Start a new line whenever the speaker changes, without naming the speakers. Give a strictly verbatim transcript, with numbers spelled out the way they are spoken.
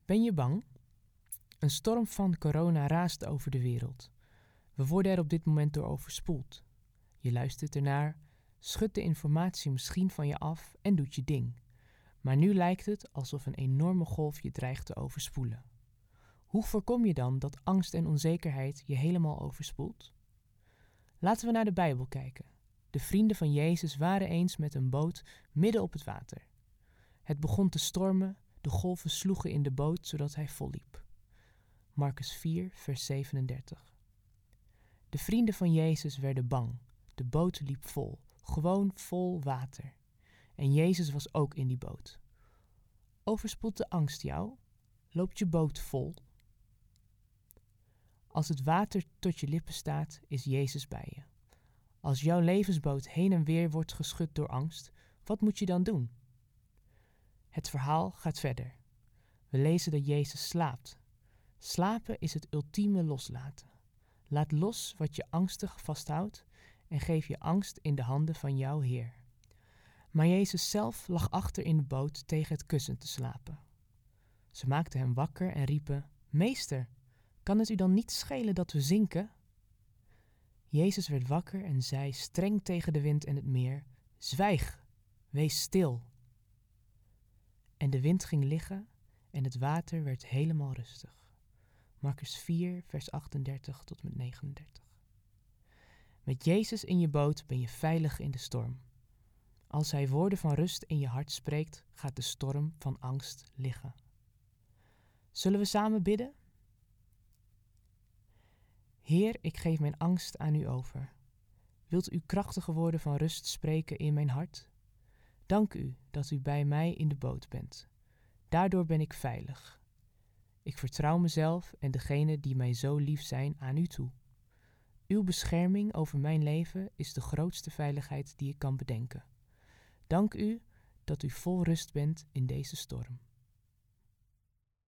Ben je bang? Een storm van corona raast over de wereld. We worden er op dit moment door overspoeld. Je luistert ernaar, schudt de informatie misschien van je af en doet je ding. Maar nu lijkt het alsof een enorme golf je dreigt te overspoelen. Hoe voorkom je dan dat angst en onzekerheid je helemaal overspoelt? Laten we naar de Bijbel kijken. De vrienden van Jezus waren eens met een boot midden op het water. Het begon te stormen, de golven sloegen in de boot zodat hij volliep. Marcus vier, vers zevenendertig. De vrienden van Jezus werden bang. De boot liep vol, gewoon vol water. En Jezus was ook in die boot. Overspoelt de angst jou? Loopt je boot vol? Als het water tot je lippen staat, is Jezus bij je. Als jouw levensboot heen en weer wordt geschud door angst, wat moet je dan doen? Het verhaal gaat verder. We lezen dat Jezus slaapt. Slapen is het ultieme loslaten. Laat los wat je angstig vasthoudt en geef je angst in de handen van jouw Heer. Maar Jezus zelf lag achter in de boot tegen het kussen te slapen. Ze maakten hem wakker en riepen: Meester, kan het u dan niet schelen dat we zinken? Jezus werd wakker en zei streng tegen de wind en het meer: Zwijg, wees stil. En de wind ging liggen en het water werd helemaal rustig. Marcus vier, vers achtendertig tot met negenendertig. Met Jezus in je boot ben je veilig in de storm. Als Hij woorden van rust in je hart spreekt, gaat de storm van angst liggen. Zullen we samen bidden? Heer, ik geef mijn angst aan u over. Wilt u krachtige woorden van rust spreken in mijn hart? Dank u dat u bij mij in de boot bent. Daardoor ben ik veilig. Ik vertrouw mezelf en degenen die mij zo lief zijn aan u toe. Uw bescherming over mijn leven is de grootste veiligheid die ik kan bedenken. Dank u dat u vol rust bent in deze storm.